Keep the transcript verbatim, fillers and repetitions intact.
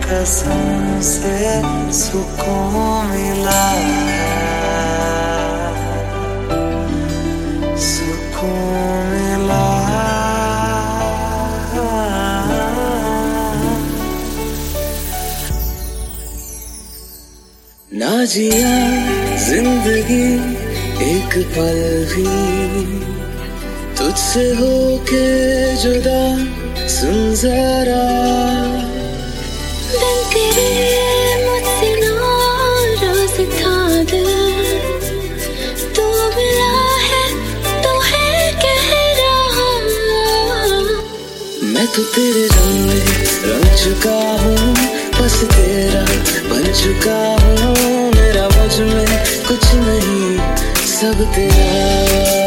कसम से सुकून मिला, सुकून मिला। ना जिया जिंदगी एक पल भी तुझसे होके जुदा, सुन जरा दिल तेरे मुझसे नाराज था, दिल तू मिला है तो है कह रहा। मैं तो तेरे रंग में रंग चुका हूँ, बस तेरा बन चुका हूँ। मेरा मुझ में कुछ नहीं, सब तेरा।